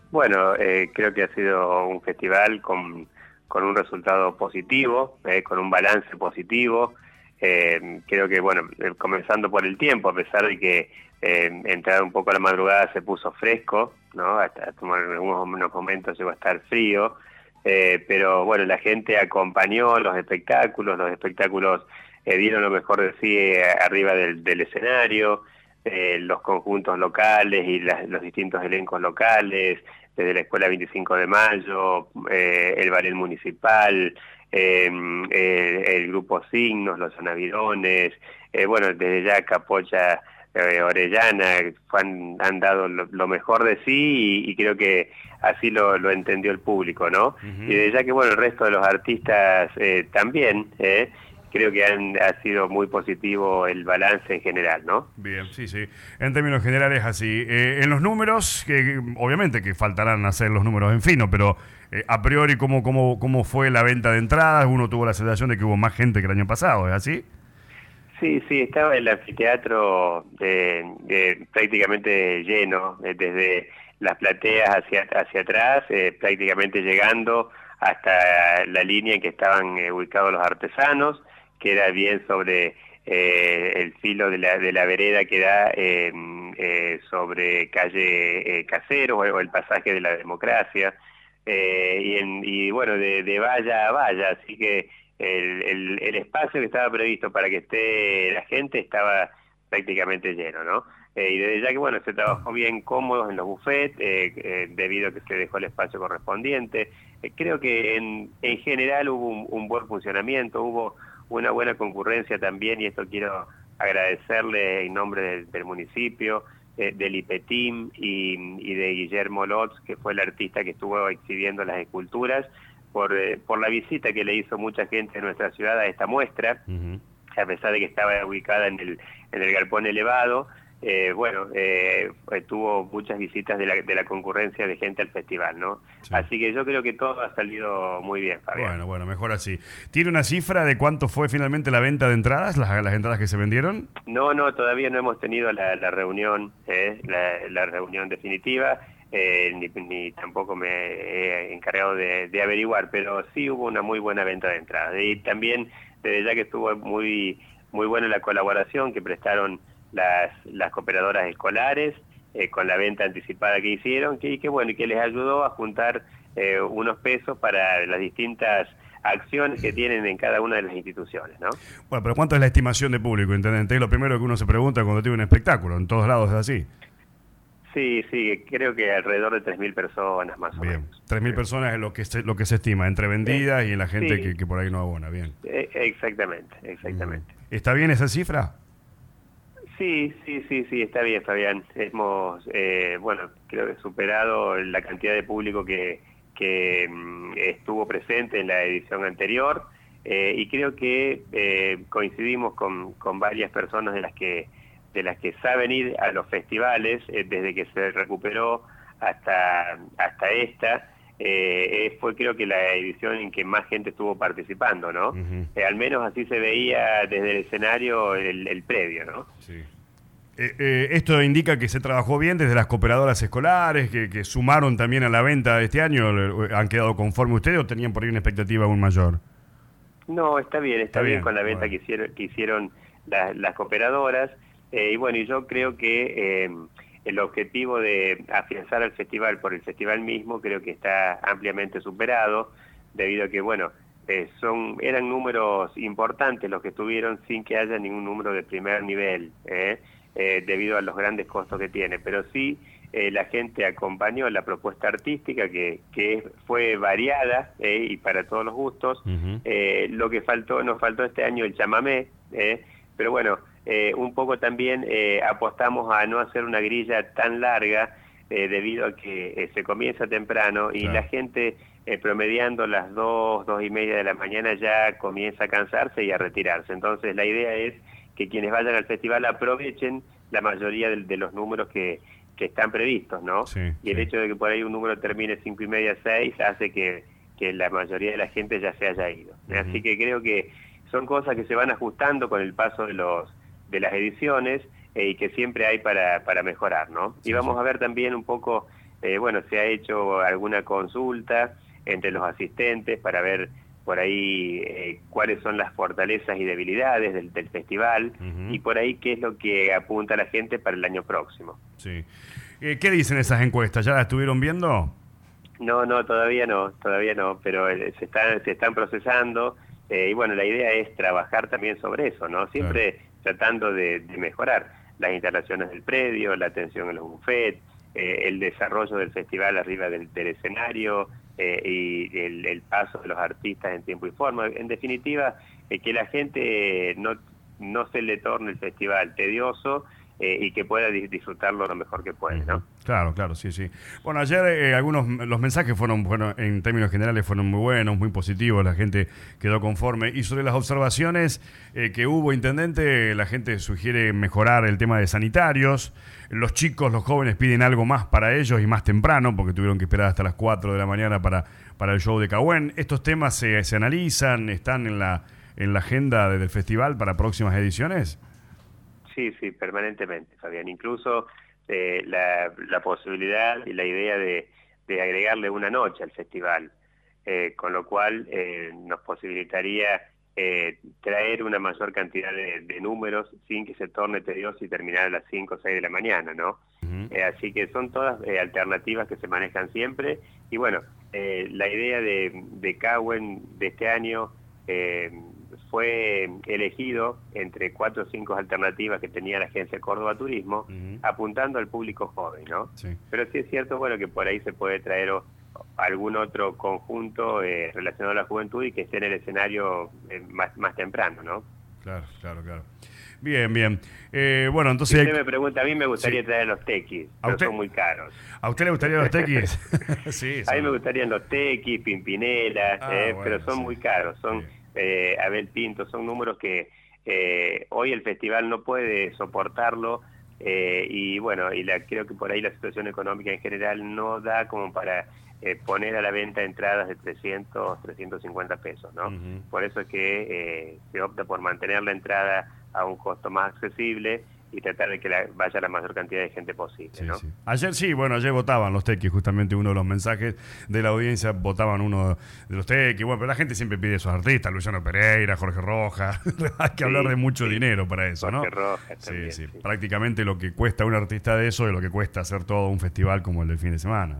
Bueno, creo que ha sido un festival con un resultado positivo, con un balance positivo. Creo que, bueno, comenzando por el tiempo, a pesar de que entrada un poco a la madrugada se puso fresco, ¿no? Hasta en algunos momentos llegó a estar frío, pero bueno, la gente acompañó los espectáculos dieron lo mejor de sí arriba del escenario, los conjuntos locales y los distintos elencos locales, desde la Escuela 25 de Mayo, el ballet municipal, el grupo Signos, los Anavirones, bueno, desde ya Capocha, Orellana, han dado lo mejor de sí y creo que así lo entendió el público, ¿no? Y desde ya que, bueno, el resto de los artistas también, creo que ha sido muy positivo el balance en general, ¿no? Bien, sí, sí. En términos generales, así. En los números, que obviamente que faltarán hacer los números en fino, pero a priori, ¿cómo fue la venta de entradas? Uno tuvo la sensación de que hubo más gente que el año pasado, ¿es así? Sí, sí, estaba el anfiteatro prácticamente lleno, desde las plateas hacia atrás, prácticamente llegando hasta la línea en que estaban ubicados los artesanos, que era bien sobre el filo de la vereda que da sobre calle Caseros o el pasaje de la Democracia, y bueno, de valla a valla, así que el espacio que estaba previsto para que esté la gente estaba prácticamente lleno, ¿no? Y desde ya que, bueno, se trabajó bien cómodos en los buffets, debido a que se dejó el espacio correspondiente. Creo que en general hubo un buen funcionamiento, hubo una buena concurrencia también, y esto quiero agradecerle en nombre del municipio, del IPETIM y de Guillermo Lotz, que fue el artista que estuvo exhibiendo las esculturas, por la visita que le hizo mucha gente de nuestra ciudad a esta muestra, a pesar de que estaba ubicada en el galpón elevado. Bueno, tuvo muchas visitas de la concurrencia de gente al festival, ¿no? Sí. Así que yo creo que todo ha salido muy bien, Fabián. Bueno, mejor así. ¿Tiene una cifra de cuánto fue finalmente la venta de entradas, las entradas que se vendieron? No, todavía no hemos tenido la reunión, la reunión definitiva, ni tampoco me he encargado de averiguar, pero sí hubo una muy buena venta de entradas. Y también, desde ya que estuvo muy buena la colaboración que prestaron las cooperadoras escolares, con la venta anticipada que hicieron, que bueno, y que les ayudó a juntar unos pesos para las distintas acciones que tienen en cada una de las instituciones, ¿no? Bueno, pero ¿cuánto es la estimación de público, intendente? Es lo primero que uno se pregunta cuando tiene un espectáculo, en todos lados es así. Sí, creo que alrededor de 3.000 personas más o menos. Bien, 3.000 personas es lo que se estima, entre vendidas y la gente sí. que por ahí no abona, bien. Exactamente. ¿Está bien esa cifra? Sí, está bien, Fabián. Hemos, bueno, creo que superado la cantidad de público que estuvo presente en la edición anterior, y creo que coincidimos con varias personas de las que saben ir a los festivales, desde que se recuperó hasta esta. Fue, creo que, la edición en que más gente estuvo participando, ¿no? Al menos así se veía desde el escenario el previo, ¿no? Sí. Esto indica que se trabajó bien desde las cooperadoras escolares, que sumaron también a la venta de este año. ¿Han quedado conforme ustedes o tenían por ahí una expectativa aún mayor? No, está bien con la venta que hicieron las cooperadoras. Y bueno, y yo creo que el objetivo de afianzar al festival por el festival mismo creo que está ampliamente superado, debido a que, bueno, eran números importantes los que estuvieron sin que haya ningún número de primer nivel, debido a los grandes costos que tiene. Pero sí, la gente acompañó la propuesta artística que fue variada, y para todos los gustos. Lo que nos faltó este año el chamamé, pero bueno, un poco también apostamos a no hacer una grilla tan larga, debido a que se comienza temprano y la gente, promediando las 2:30 de la mañana, ya comienza a cansarse y a retirarse. Entonces la idea es que quienes vayan al festival aprovechen la mayoría de los números que están previstos, ¿no? Y el hecho de que por ahí un número termine 5:30, 6, hace que la mayoría de la gente ya se haya ido. Así que creo que son cosas que se van ajustando con el paso de las ediciones, y que siempre hay para mejorar, ¿no? Y vamos a ver también un poco bueno, se ha hecho alguna consulta entre los asistentes para ver por ahí cuáles son las fortalezas y debilidades del festival, y por ahí qué es lo que apunta la gente para el año próximo. Sí. ¿Qué dicen esas encuestas? ¿Ya las estuvieron viendo? No, todavía no, pero se están procesando, y bueno, la idea es trabajar también sobre eso, ¿no? Siempre tratando de mejorar las instalaciones del predio, la atención en los buffets, el desarrollo del festival arriba del escenario, y el paso de los artistas en tiempo y forma. En definitiva, que la gente no se le torne el festival tedioso, y que pueda disfrutarlo lo mejor que puede, ¿no? Claro, sí. Bueno, ayer los mensajes fueron, bueno, en términos generales fueron muy buenos, muy positivos, la gente quedó conforme. Y sobre las observaciones que hubo, intendente, la gente sugiere mejorar el tema de sanitarios. Los chicos, los jóvenes piden algo más para ellos y más temprano, porque tuvieron que esperar hasta las 4 de la mañana para el show de Cahuén. ¿Estos temas se analizan, están en la agenda del festival para próximas ediciones? Sí, permanentemente, Fabián. Incluso la posibilidad y la idea de agregarle una noche al festival, con lo cual nos posibilitaría traer una mayor cantidad de números sin que se torne tedioso y terminar a las 5 o 6 de la mañana, ¿no? Así que son todas alternativas que se manejan siempre. Y bueno, la idea de Cahuén de este año fue elegido entre 4 o 5 alternativas que tenía la Agencia Córdoba Turismo, apuntando al público joven, ¿no? Sí. Pero sí es cierto, bueno, que por ahí se puede traer algún otro conjunto relacionado a la juventud y que esté en el escenario más temprano, ¿no? Claro. Bien. Bueno, entonces... Si usted me pregunta, a mí me gustaría traer los tequis, pero son muy caros. ¿A usted le gustarían los tequis? Sí. A mí me gustarían los tequis, Pimpinela, bueno, pero son muy caros, son... Abel Pinto, son números que hoy el festival no puede soportarlo, y bueno, creo que por ahí la situación económica en general no da como para poner a la venta entradas de 300, 350 pesos, ¿no? Por eso es que se opta por mantener la entrada a un costo más accesible y tratar de que vaya la mayor cantidad de gente posible, ¿no? Sí. Ayer votaban los tequis, justamente uno de los mensajes de la audiencia, votaban uno de los tequis. Bueno, pero la gente siempre pide esos artistas, Luciano Pereira, Jorge Rojas. Hay que hablar de mucho dinero para eso, ¿no? Jorge Rojas también, sí. Prácticamente lo que cuesta un artista de eso es lo que cuesta hacer todo un festival como el del fin de semana,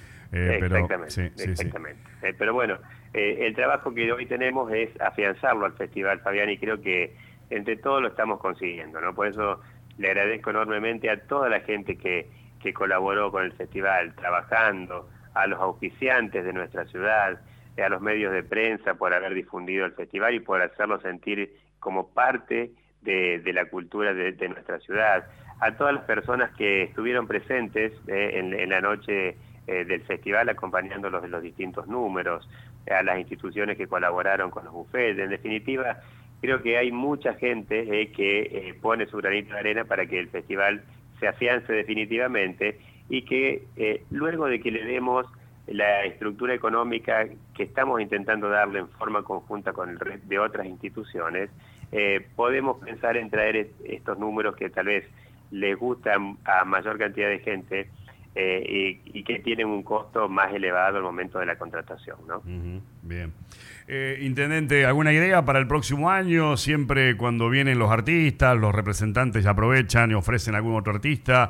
Exactamente. Pero bueno, el trabajo que hoy tenemos es afianzarlo al festival, Fabián, y creo que entre todos lo estamos consiguiendo, ¿no? Por eso le agradezco enormemente a toda la gente que colaboró con el festival, trabajando, a los auspiciantes de nuestra ciudad, a los medios de prensa por haber difundido el festival y por hacerlo sentir como parte de la cultura de nuestra ciudad, a todas las personas que estuvieron presentes en la noche del festival acompañándolos de los distintos números, a las instituciones que colaboraron con los buffets. En definitiva, creo que hay mucha gente que pone su granito de arena para que el festival se afiance definitivamente y que luego de que le demos la estructura económica que estamos intentando darle en forma conjunta con el resto de otras instituciones, podemos pensar en traer estos números que tal vez les gustan a mayor cantidad de gente, y que tienen un costo más elevado al momento de la contratación, ¿no? Bien. Intendente, ¿alguna idea para el próximo año? Siempre cuando vienen los artistas, los representantes ya aprovechan y ofrecen a algún otro artista.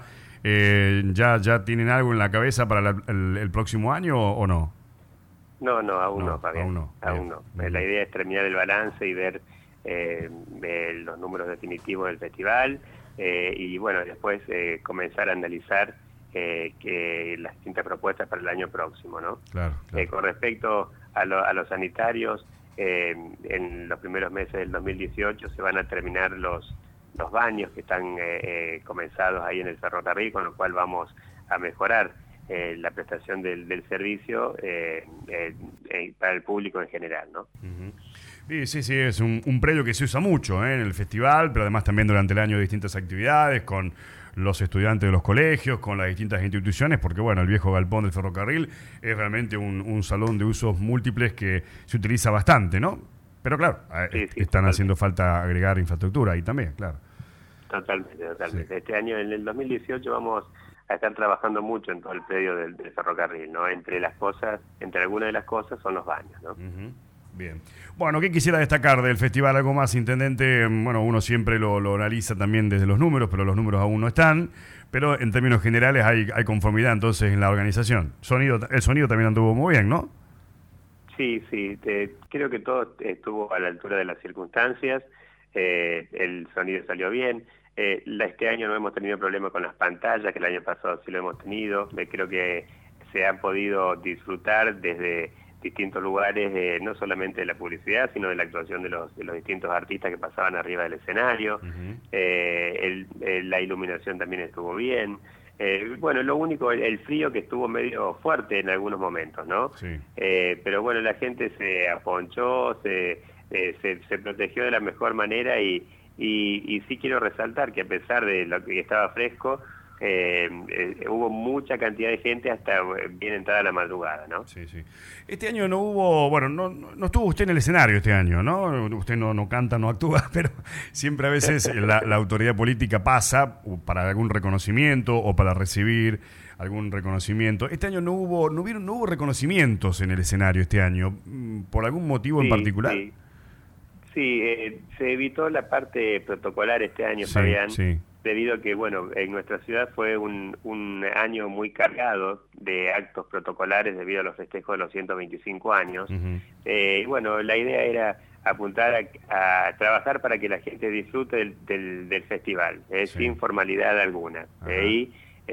¿Ya tienen algo en la cabeza para el próximo año o no? No, aún no, Fabián. Aún no. La idea es terminar el balance y ver los números definitivos del festival, y bueno, después comenzar a analizar que las distintas propuestas para el año próximo, ¿no? Claro. Con respecto a los sanitarios, en los primeros meses del 2018 se van a terminar los baños que están comenzados ahí en el ferrocarril, con lo cual vamos a mejorar la prestación del servicio para el público en general, ¿no? Sí, es un predio que se usa mucho en el festival, pero además también durante el año de distintas actividades, con los estudiantes de los colegios, con las distintas instituciones, porque bueno, el viejo galpón del ferrocarril es realmente un salón de usos múltiples que se utiliza bastante, ¿no? Pero claro, están haciendo falta agregar infraestructura ahí también, claro. Totalmente. Este año, en el 2018, vamos a estar trabajando mucho en todo el predio del ferrocarril, ¿no? Entre algunas de las cosas son los baños, ¿no? Uh-huh. Bien. Bueno, ¿qué quisiera destacar del festival? Algo más, intendente. Bueno, uno siempre lo analiza también desde los números, pero los números aún no están. Pero en términos generales hay conformidad entonces en la organización. El sonido también anduvo muy bien, ¿no? Sí, creo que todo estuvo a la altura de las circunstancias. El sonido salió bien. Este año no hemos tenido problemas con las pantallas, que el año pasado sí lo hemos tenido. Creo que se han podido disfrutar desde distintos lugares, no solamente de la publicidad, sino de la actuación de los distintos artistas que pasaban arriba del escenario. Uh-huh. La iluminación también estuvo bien. Bueno, lo único, el frío que estuvo medio fuerte en algunos momentos, ¿no? Sí. Pero bueno, la gente se aponchó, se protegió de la mejor manera y sí quiero resaltar que a pesar de lo que estaba fresco, hubo mucha cantidad de gente hasta bien entrada la madrugada, ¿no? Sí. Este año no hubo, bueno, no estuvo usted en el escenario este año, ¿no? Usted no canta, no actúa, pero siempre a veces la autoridad política pasa para algún reconocimiento o para recibir algún reconocimiento. Este año no hubo reconocimientos en el escenario este año, ¿por algún motivo en particular? Sí, se evitó la parte protocolar este año, Fabián. Sí. Debido a que, bueno, en nuestra ciudad fue un año muy cargado de actos protocolares debido a los festejos de los 125 años. Uh-huh. Bueno, la idea era apuntar a trabajar para que la gente disfrute del festival, sin formalidad alguna. Uh-huh.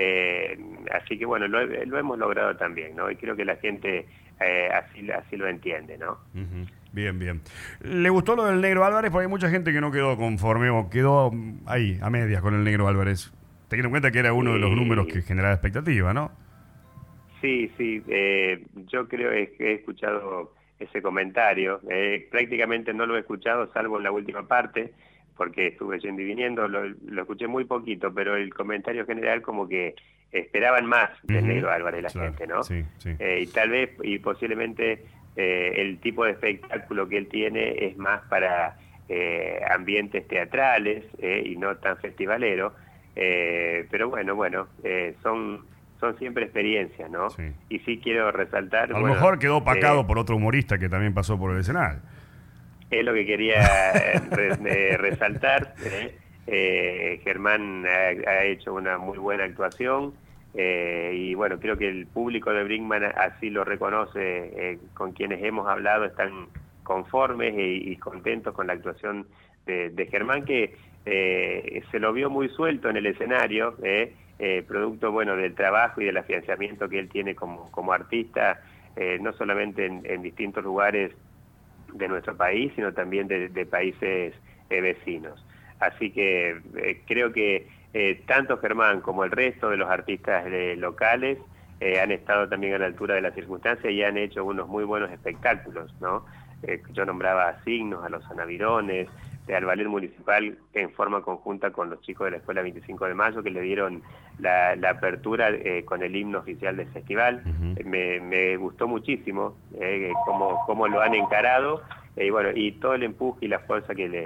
Así que, bueno, lo hemos logrado también, ¿no? Y creo que la gente así lo entiende, ¿no? Uh-huh. Bien. ¿Le gustó lo del Negro Álvarez? Porque hay mucha gente que no quedó conforme o quedó ahí, a medias con el Negro Álvarez. Teniendo en cuenta que era uno de los números que generaba expectativa, ¿no? Sí. Yo creo que he escuchado ese comentario. Prácticamente no lo he escuchado, salvo en la última parte, porque estuve yendo y viniendo. Lo escuché muy poquito, pero el comentario general como que esperaban más del Negro Álvarez la gente, ¿no? Sí. Y tal vez, y posiblemente... el tipo de espectáculo que él tiene es más para ambientes teatrales y no tan festivalero, pero bueno, son siempre experiencias, ¿no? Sí. Y sí quiero resaltar... A lo mejor quedó opacado por otro humorista que también pasó por el escenario. Es lo que quería resaltar. Germán ha hecho una muy buena actuación. Y bueno, creo que el público de Brinkmann así lo reconoce, con quienes hemos hablado están conformes y contentos con la actuación de Germán, que se lo vio muy suelto en el escenario, producto bueno del trabajo y del afianzamiento que él tiene como artista, no solamente en distintos lugares de nuestro país, sino también de países vecinos. Así que creo que tanto Germán como el resto de los artistas locales han estado también a la altura de las circunstancias y han hecho unos muy buenos espectáculos, ¿no? Yo nombraba a Signos, a los Anavirones, al Ballet Municipal en forma conjunta con los chicos de la Escuela 25 de Mayo, que le dieron la apertura con el himno oficial del festival. Uh-huh. Me gustó muchísimo cómo lo han encarado, bueno, y todo el empuje y la fuerza que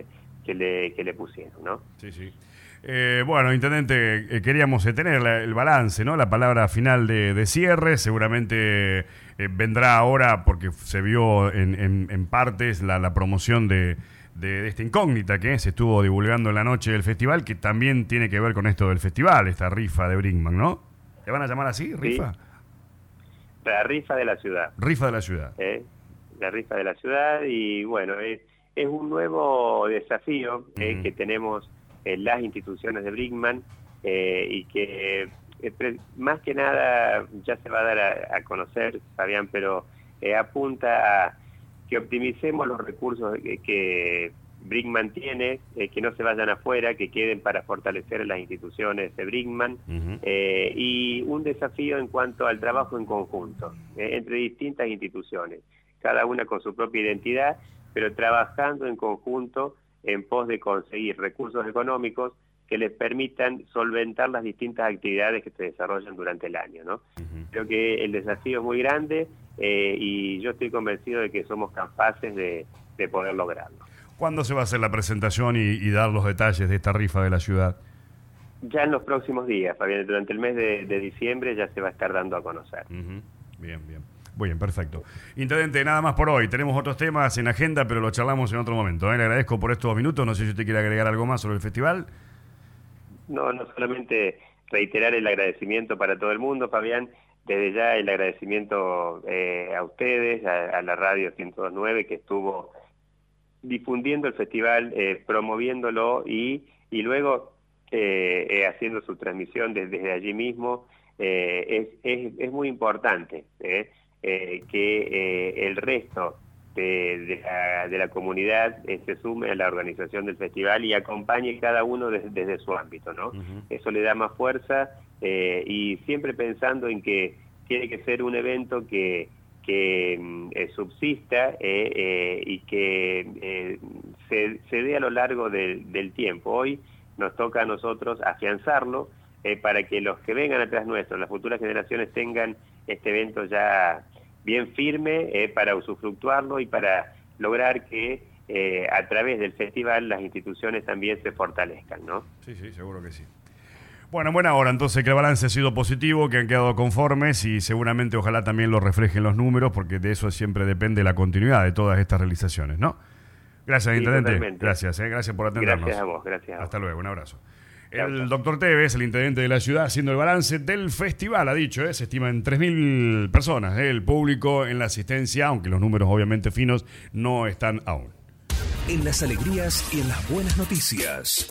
le pusieron, ¿no? Sí. Bueno, intendente, queríamos tener el balance, ¿no? La palabra final de cierre, seguramente vendrá ahora porque se vio en partes la promoción de esta incógnita que se estuvo divulgando en la noche del festival, que también tiene que ver con esto del festival, esta rifa de Brinkmann, ¿no? ¿Le van a llamar así, rifa? Sí. La rifa de la ciudad. Rifa de la ciudad. La rifa de la ciudad y bueno, es un nuevo desafío que tenemos en las instituciones de Brinkmann y que más que nada ya se va a dar a conocer, Fabián, pero apunta a que optimicemos los recursos que Brinkmann tiene, que no se vayan afuera, que queden para fortalecer las instituciones de Brinkmann, uh-huh. Y un desafío en cuanto al trabajo en conjunto entre distintas instituciones, cada una con su propia identidad, pero trabajando en conjunto en pos de conseguir recursos económicos que les permitan solventar las distintas actividades que se desarrollan durante el año, ¿no? Uh-huh. Creo que el desafío es muy grande y yo estoy convencido de que somos capaces de poder lograrlo. ¿Cuándo se va a hacer la presentación y dar los detalles de esta rifa de la ciudad? Ya en los próximos días, Fabián, durante el mes de diciembre ya se va a estar dando a conocer. Bien, bien. Muy bien, perfecto. Intendente, nada más por hoy. Tenemos otros temas en agenda, pero los charlamos en otro momento. Le agradezco por estos minutos. No sé si usted quiere agregar algo más sobre el festival. No solamente reiterar el agradecimiento para todo el mundo, Fabián. Desde ya el agradecimiento a ustedes, a la radio 102.9 que estuvo difundiendo el festival, promoviéndolo y luego haciendo su transmisión desde allí mismo. Es muy importante que el resto de la comunidad se sume a la organización del festival y acompañe cada uno desde su ámbito, ¿no? Eso le da más fuerza y siempre pensando en que tiene que ser un evento que subsista y que se dé a lo largo del tiempo. Hoy nos toca a nosotros afianzarlo para que los que vengan atrás nuestros, las futuras generaciones, tengan este evento ya bien firme para usufructuarlo y para lograr que a través del festival las instituciones también se fortalezcan, ¿no? Sí, seguro que sí. Bueno, en buena hora entonces que el balance ha sido positivo, que han quedado conformes y seguramente ojalá también lo reflejen los números, porque de eso siempre depende la continuidad de todas estas realizaciones, ¿no? Gracias, sí, intendente. Totalmente. Gracias por atendernos. Gracias a vos, Hasta luego, un abrazo. El doctor Tevez, el intendente de la ciudad, haciendo el balance del festival, ha dicho, se estima en 3.000 personas, el público en la asistencia, aunque los números obviamente finos no están aún. En las alegrías y en las buenas noticias.